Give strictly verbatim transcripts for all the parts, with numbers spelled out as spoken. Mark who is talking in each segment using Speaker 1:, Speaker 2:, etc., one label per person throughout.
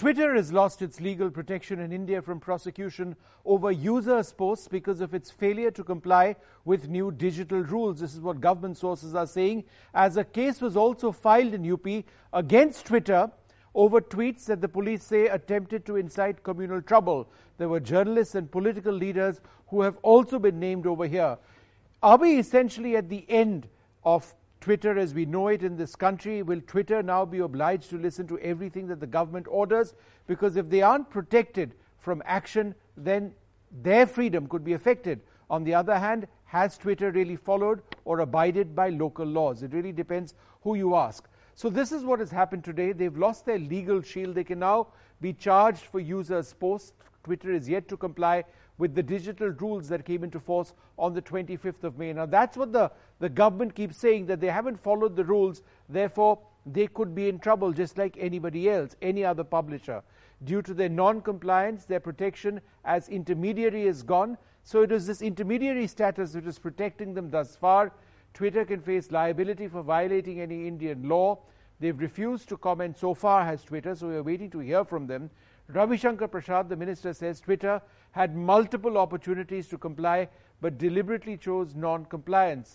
Speaker 1: Twitter has lost its legal protection in India from prosecution over users' posts because of its failure to comply with new digital rules. This is what government sources are saying, as a case was also filed in U P against Twitter over tweets that the police say attempted to incite communal trouble. There were journalists and political leaders who have also been named over here. Are we essentially at the end of Twitter as we know it in this country? Will Twitter now be obliged to listen to everything that the government orders? Because if they aren't protected from action, then their freedom could be affected. On the other hand, has Twitter really followed or abided by local laws? It really depends who you ask. So this is what has happened today. They've lost their legal shield. They can now be charged for users' posts. Twitter is yet to comply with the digital rules that came into force on the twenty-fifth of May. Now that's what the, the government keeps saying, that they haven't followed the rules, therefore they could be in trouble just like anybody else, any other publisher. Due to their non-compliance, their protection as intermediary is gone. So it is this intermediary status which is protecting them thus far. Twitter can face liability for violating any Indian law. They've refused to comment so far, has Twitter, so we are waiting to hear from them. Ravi Shankar Prasad, the minister, says Twitter had multiple opportunities to comply but deliberately chose non-compliance.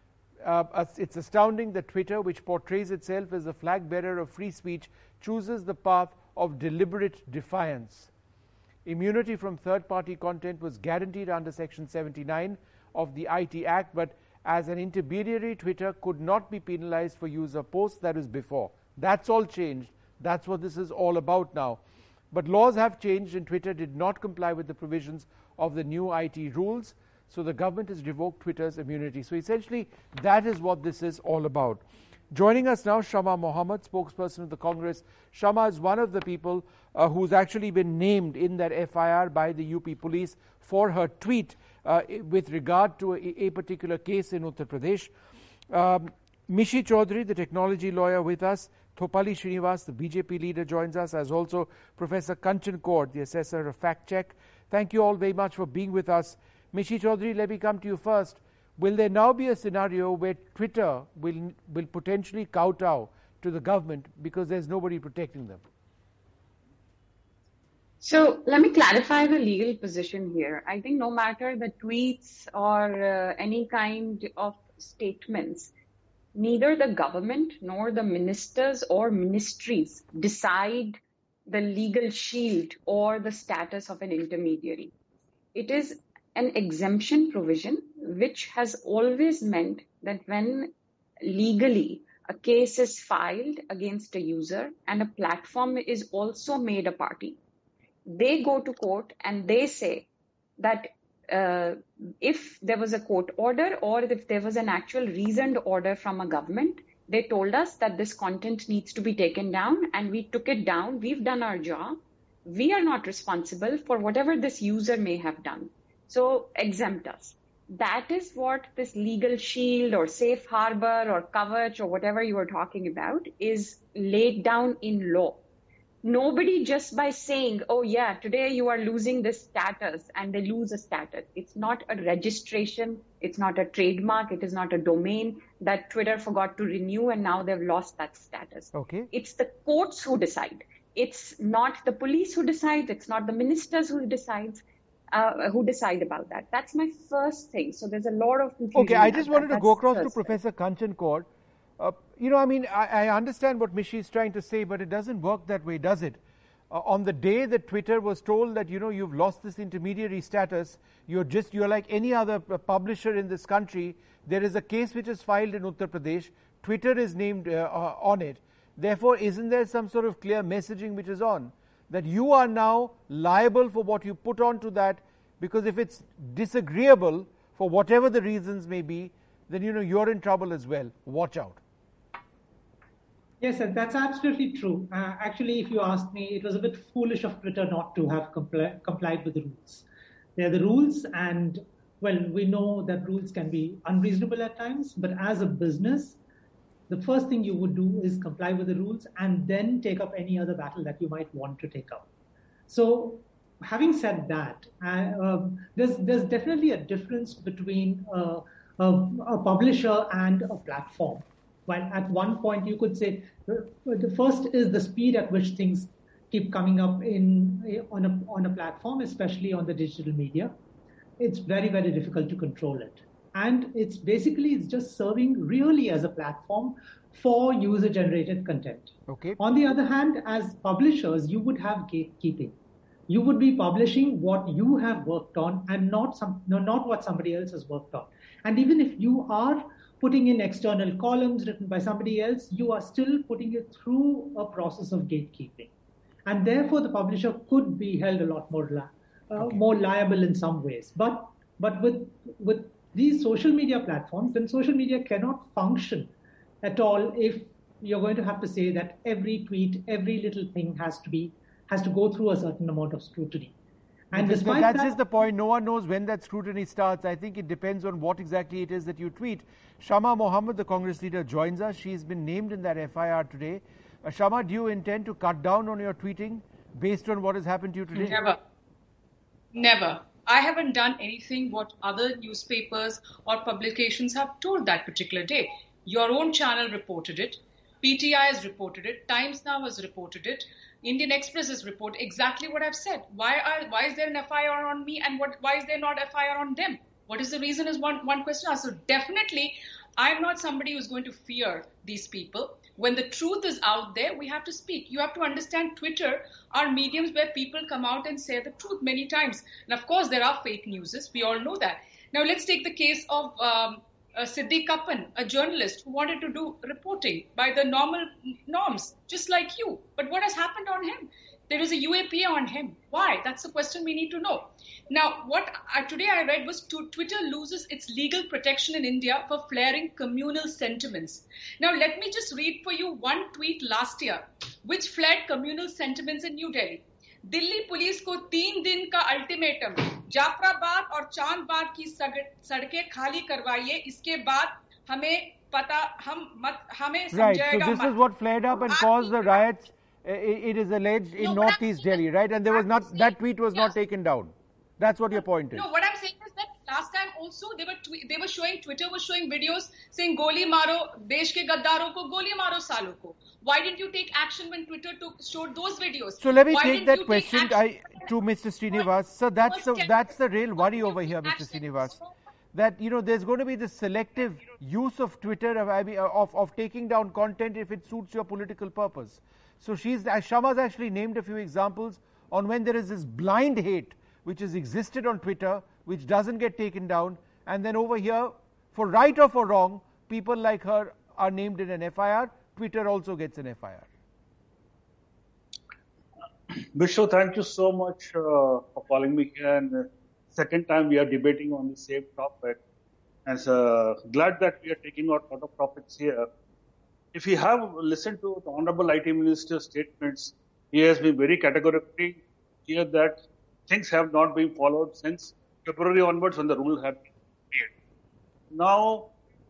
Speaker 1: Uh, it's astounding that Twitter, which portrays itself as the flag bearer of free speech, chooses the path of deliberate defiance. Immunity from third-party content was guaranteed under Section seventy-nine of the I T Act, but as an intermediary, Twitter could not be penalized for user posts. That was before. That's all changed. That's what this is all about now. But laws have changed, and Twitter did not comply with the provisions of the new I T rules, so the government has revoked Twitter's immunity. So essentially, that is what this is all about. Joining us now, Shama Mohammed, spokesperson of the Congress. Shama is one of the people uh, who's actually been named in that F I R by the U P police for her tweet uh, with regard to a, a particular case in Uttar Pradesh. Um, Mishi Chaudhary, the technology lawyer, with us. Thopali Srinivas, the B J P leader, joins us, as also Professor Kanchan Kaur, the assessor of fact check. Thank you all very much for being with us. Mishi Chaudhary, let me come to you first. Will there now be a scenario where Twitter will will potentially kowtow to the government because there's nobody protecting them?
Speaker 2: So let me clarify the legal position here. I think no matter the tweets or uh, any kind of statements, neither the government nor the ministers or ministries decide the legal shield or the status of an intermediary. It is an exemption provision which has always meant that when legally a case is filed against a user and a platform is also made a party, they go to court and they say that uh, if there was a court order or if there was an actual reasoned order from a government, they told us that this content needs to be taken down, and we took it down. We've done our job. We are not responsible for whatever this user may have done. So exempt us. That is what this legal shield or safe harbor or kavach or whatever you are talking about is laid down in law. Nobody just by saying, oh yeah, today you are losing this status, and they lose a status. It's not a registration. It's not a trademark. It is not a domain that Twitter forgot to renew and now they've lost that status.
Speaker 1: Okay.
Speaker 2: It's the courts who decide. It's not the police who decides. It's not the ministers who decides. Uh, who decide about that. That's my first thing. So there's a lot of confusion.
Speaker 1: Okay, I just wanted
Speaker 2: that.
Speaker 1: to go across to Professor Kanchan Kaur. Uh, you know, I mean, I, I understand what Mishi is trying to say, but it doesn't work that way, does it? Uh, on the day that Twitter was told that, you know, you've lost this intermediary status, you're just, you're like any other uh, publisher in this country. There is a case which is filed in Uttar Pradesh. Twitter is named uh, uh, on it. Therefore, isn't there some sort of clear messaging which is on? That you are now liable for what you put onto that, because if it's disagreeable for whatever the reasons may be, then you know you're in trouble as well. Watch out.
Speaker 3: Yes, that's absolutely true. Uh, actually, if you ask me, it was a bit foolish of Twitter not to have compli- complied with the rules. They're the rules, and well, we know that rules can be unreasonable at times, but as a business, the first thing you would do is comply with the rules and then take up any other battle that you might want to take up. So having said that, uh, um, there's, there's definitely a difference between uh, a, a publisher and a platform. While at one point you could say, the first is the speed at which things keep coming up in on a on a platform, especially on the digital media, it's very, very difficult to control it. And it's basically it's just serving really as a platform for user-generated content.
Speaker 1: Okay.
Speaker 3: On the other hand, as publishers, you would have gatekeeping. You would be publishing what you have worked on and not some, no, not what somebody else has worked on. And even if you are putting in external columns written by somebody else, you are still putting it through a process of gatekeeping. And therefore, the publisher could be held a lot more li- uh, okay. more liable in some ways. But but with with these social media platforms, then social media cannot function at all if you're going to have to say that every tweet, every little thing has to be has to go through a certain amount of scrutiny.
Speaker 1: And despite that's that, just the point. No one knows when that scrutiny starts. I think it depends on what exactly it is that you tweet. Shama Mohammed, the Congress leader, joins us. She's been named in that F I R today. Uh, Shama, do you intend to cut down on your tweeting based on what has happened to you today?
Speaker 4: Never. Never. I haven't done anything what other newspapers or publications have told that particular day. Your own channel reported it. P T I has reported it. Times Now has reported it. Indian Express has reported exactly what I've said. Why are why is there an F I R on me and what why is there not F I R on them? What is the reason is one, one question asked. So definitely, I'm not somebody who's going to fear these people. When the truth is out there, we have to speak. You have to understand Twitter are mediums where people come out and say the truth many times. And of course, there are fake newses. We all know that. Now, let's take the case of um, uh, Siddiq Kappan, a journalist who wanted to do reporting by the normal norms, just like you. But what has happened on him? There is a U A P A on him. Why? That's the question we need to know. Now, what I, today I read was to, Twitter loses its legal protection in India for flaring communal sentiments. Now, let me just read for you one tweet last year, which flared communal sentiments in New Delhi. Delhi police को तीन दिन का ultimatum, Jafrabad और चांदबाग की सड़कें खाली करवाइए, इसके बाद हमें पता हम मत हमें समझाएगा.
Speaker 1: Right. So this is what flared up and caused the riots. It is alleged in no, Northeast Delhi, right? And there was not saying, that tweet was yeah. not taken down. That's what your point is.
Speaker 4: No, what I'm saying is that last time also they were tw- they were showing Twitter was showing videos saying "Goli maro, desh ke gaddaron ko, goli maro salo ko." Why didn't you take action when Twitter took showed those videos?
Speaker 1: So let me
Speaker 4: Why
Speaker 1: take that question I, to Mister Srinivas. So that's the that's the real worry over here, Mister Srinivas. That you know there's going to be this selective use of Twitter of, of of taking down content if it suits your political purpose. So she's Shama's actually named a few examples on when there is this blind hate which has existed on Twitter, which doesn't get taken down, and then over here, for right or for wrong, people like her are named in an F I R. Twitter also gets an F I R.
Speaker 5: Vishnu, thank you so much uh, for calling me here. And uh, second time we are debating on the same topic. And uh, glad that we are taking out a lot of topics here. If you have listened to the Honorable I T Minister's statements, he has been very categorically clear that things have not been followed since February onwards when the rule had been made. Now,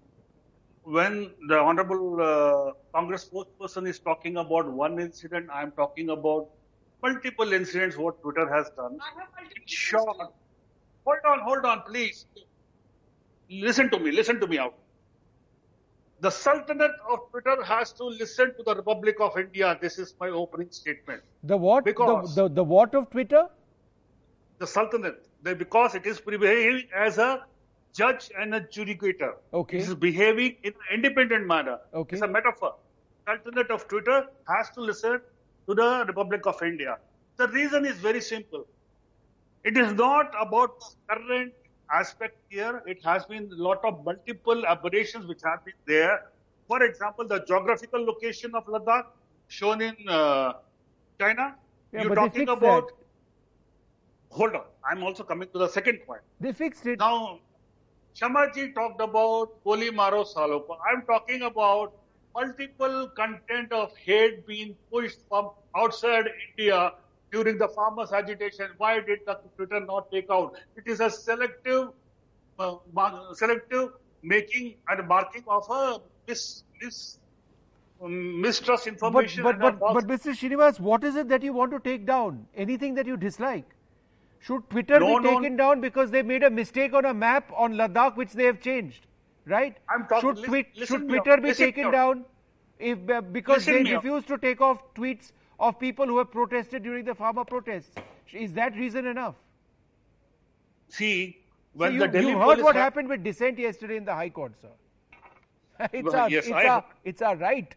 Speaker 5: when the Honorable uh, Congress spokesperson is talking about one incident, I am talking about multiple incidents what Twitter has done. In short, hold on, hold on, please. Listen to me, listen to me out. The Sultanate of Twitter has to listen to the Republic of India. This is my opening statement.
Speaker 1: The what?
Speaker 5: Because
Speaker 1: the, the, the what of Twitter?
Speaker 5: The Sultanate. The, because it is behaving as a judge and a judicator.
Speaker 1: Okay.
Speaker 5: It is behaving in an independent manner.
Speaker 1: Okay.
Speaker 5: It's a metaphor. Sultanate of Twitter has to listen to the Republic of India. The reason is very simple. It is not about current aspect here. It has been a lot of multiple aberrations which have been there. For example, the geographical location of Ladakh shown in uh, China.
Speaker 1: Yeah,
Speaker 5: You're
Speaker 1: but
Speaker 5: talking
Speaker 1: they fixed
Speaker 5: about.
Speaker 1: That.
Speaker 5: Hold on. I'm also coming to the second point.
Speaker 1: They fixed it.
Speaker 5: Now, Shamaji talked about Goli Maro Salo ko. I'm talking about multiple content of hate being pushed from outside India during the farmers' agitation. Why did the Twitter not take out? It is a selective, uh, selective making and marking of a mis, mis, um, mistrust information.
Speaker 1: But but but, but Mister Srinivas, what is it that you want to take down? Anything that you dislike? Should Twitter
Speaker 5: no,
Speaker 1: be
Speaker 5: no.
Speaker 1: taken down because they made a mistake on a map on Ladakh which they have changed? Right?
Speaker 5: I'm talking,
Speaker 1: should,
Speaker 5: listen,
Speaker 1: tweet,
Speaker 5: listen
Speaker 1: should Twitter
Speaker 5: me
Speaker 1: be
Speaker 5: listen
Speaker 1: taken down if uh, because
Speaker 5: listen
Speaker 1: they refuse to take off tweets of people who have protested during the farmer protests. Is that reason enough?
Speaker 5: See, when
Speaker 1: so you,
Speaker 5: the Delhi
Speaker 1: you heard what ha happened with dissent yesterday in the High Court, sir. It's,
Speaker 5: well,
Speaker 1: our,
Speaker 5: yes,
Speaker 1: it's,
Speaker 5: I,
Speaker 1: our, it's our right.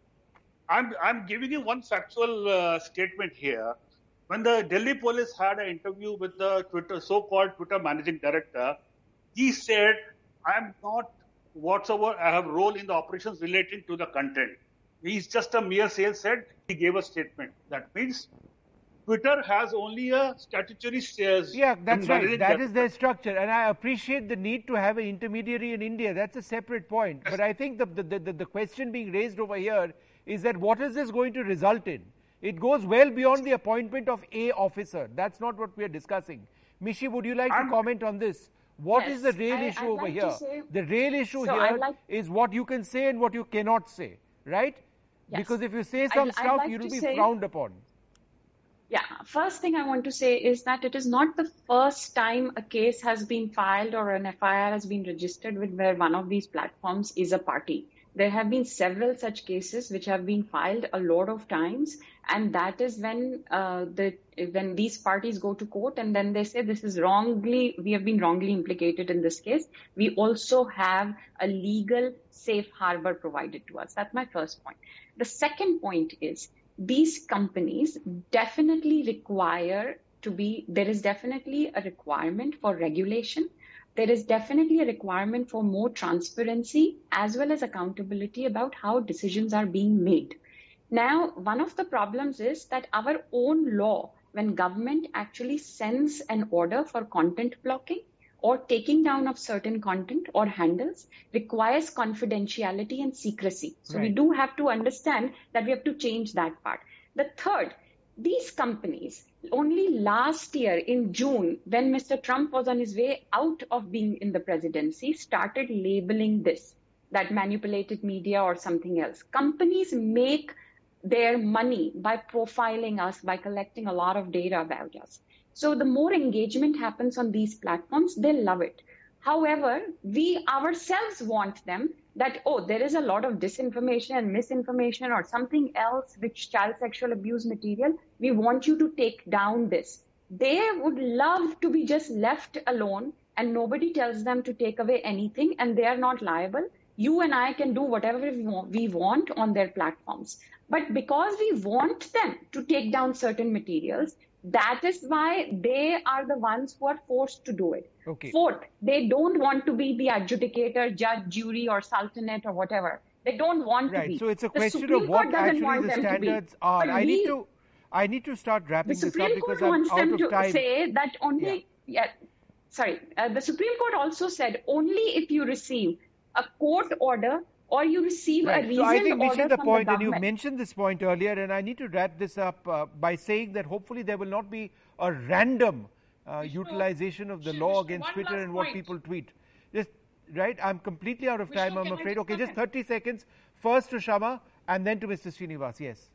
Speaker 5: I'm, I'm giving you one factual uh, statement here. When the Delhi police had an interview with the Twitter, so-called Twitter managing director, he said, I am not whatsoever, I have role in the operations relating to the content. He's just a mere sales head. He gave a statement. That means Twitter has only a statutory shares.
Speaker 1: Yeah, that's right. That is their structure. And I appreciate the need to have an intermediary in India. That's a separate point. But I think the, the, the, the question being raised over here is that what is this going to result in? It goes well beyond the appointment of a officer. That's not what we are discussing. Mishi, would you like
Speaker 5: I'm,
Speaker 1: to comment on this? What
Speaker 2: yes,
Speaker 1: is the real
Speaker 2: I,
Speaker 1: issue
Speaker 2: I'd
Speaker 1: over
Speaker 2: like
Speaker 1: here?
Speaker 2: Say,
Speaker 1: the real issue
Speaker 2: so
Speaker 1: here
Speaker 2: like,
Speaker 1: is what you can say and what you cannot say, right?
Speaker 2: Yes.
Speaker 1: Because if you say some
Speaker 2: I'd,
Speaker 1: stuff,
Speaker 2: like
Speaker 1: you will be
Speaker 2: say,
Speaker 1: frowned upon.
Speaker 2: Yeah, first thing I want to say is that it is not the first time a case has been filed or an F I R has been registered with where one of these platforms is a party. There have been several such cases which have been filed a lot of times, and that is when uh, the when these parties go to court and then they say this is wrongly, we have been wrongly implicated in this case. We also have a legal safe harbor provided to us. That's my first point. The second point is these companies definitely require to be, there is definitely a requirement for regulation. There is definitely a requirement for more transparency as well as accountability about how decisions are being made. Now, one of the problems is that our own law, when government actually sends an order for content blocking or taking down of certain content or handles, requires confidentiality and secrecy. So right. we do have to understand that we have to change that part. The third, these companies, only last year in June, when Mister Trump was on his way out of being in the presidency, started labeling this, that manipulated media or something else. Companies make their money by profiling us, by collecting a lot of data about us. So the more engagement happens on these platforms, they love it. However, we ourselves want them that, oh, there is a lot of disinformation and misinformation or something else, which child sexual abuse material. We want you to take down this. They would love to be just left alone and nobody tells them to take away anything and they are not liable. You and I can do whatever we want on their platforms. But because we want them to take down certain materials, that is why they are the ones who are forced to do it.
Speaker 1: Okay.
Speaker 2: Fourth, they don't want to be the adjudicator, judge, jury, or sultanate or whatever. They don't want
Speaker 1: right.
Speaker 2: to be.
Speaker 1: So it's a
Speaker 2: the
Speaker 1: question
Speaker 2: Supreme
Speaker 1: of what
Speaker 2: Court
Speaker 1: actually the standards are.
Speaker 2: But
Speaker 1: I
Speaker 2: we,
Speaker 1: need to, I need to start wrapping
Speaker 2: this
Speaker 1: up because
Speaker 2: Court
Speaker 1: I'm
Speaker 2: wants
Speaker 1: out
Speaker 2: them
Speaker 1: of
Speaker 2: to
Speaker 1: time.
Speaker 2: Say that only. Yeah. yeah sorry. Uh, the Supreme Court also said only if you receive a court order or you receive
Speaker 1: right.
Speaker 2: a reasoned
Speaker 1: order. So I think
Speaker 2: order
Speaker 1: this is the
Speaker 2: from
Speaker 1: point,
Speaker 2: the
Speaker 1: and you
Speaker 2: government.
Speaker 1: mentioned this point earlier, and I need to wrap this up uh, by saying that hopefully there will not be a random uh, utilization of the
Speaker 4: Vishnu,
Speaker 1: law
Speaker 4: Vishnu,
Speaker 1: against
Speaker 4: one
Speaker 1: Twitter
Speaker 4: last
Speaker 1: and what
Speaker 4: point.
Speaker 1: people tweet. Just right, I'm completely out of
Speaker 4: Vishnu,
Speaker 1: time, I'm
Speaker 4: can I
Speaker 1: afraid.
Speaker 4: just
Speaker 1: Okay,
Speaker 4: comment?
Speaker 1: just thirty seconds. First to Shama and then to Mister Srinivas. Yes.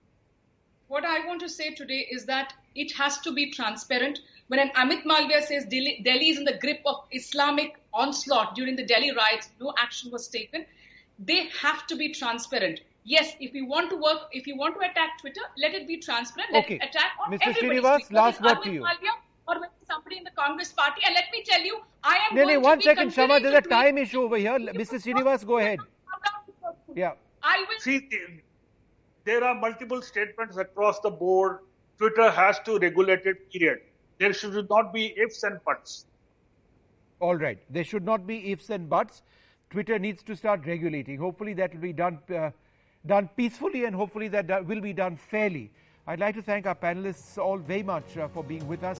Speaker 4: What I want to say today is that it has to be transparent. When an Amit Malviya says Delhi, Delhi is in the grip of Islamic onslaught during the Delhi riots, no action was taken. They have to be transparent. Yes, if you want to work, if you want to attack Twitter, let it be transparent. Let
Speaker 1: okay.
Speaker 4: it attack on
Speaker 1: Mister
Speaker 4: everybody's
Speaker 1: Srinivas,
Speaker 4: tweet.
Speaker 1: last word
Speaker 4: Amit
Speaker 1: to you.
Speaker 4: Malviya or somebody in the Congress party. And let me tell you, I am
Speaker 1: no,
Speaker 4: going
Speaker 1: no,
Speaker 4: to
Speaker 1: one
Speaker 4: be
Speaker 1: second, Shama, there's a
Speaker 4: tweet.
Speaker 1: time issue over here. Mister Srinivas, go ahead. Yeah.
Speaker 4: I will.
Speaker 5: See, there are multiple statements across the board. Twitter has to regulate it, period. There should not be ifs and buts.
Speaker 1: All right. There should not be ifs and buts. Twitter needs to start regulating. Hopefully that will be done uh, done peacefully, and hopefully that will be done fairly. I'd like to thank our panelists all very much uh, for being with us.